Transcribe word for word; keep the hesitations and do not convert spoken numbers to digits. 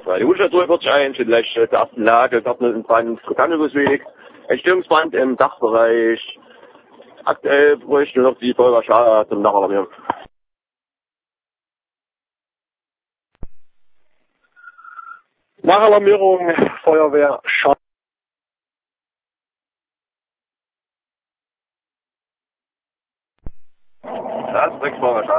Die Untertour wird sich ein, vielleicht der ersten Lage, Gartenbrand, Kandelbusweg, Entstehungsbrand im Dachbereich. Aktuell bräuchte noch die Feuerwehr zum Nachalarmieren. Nachalarmierung, Feuerwehr, Schaden. Das ist Feuerwehr.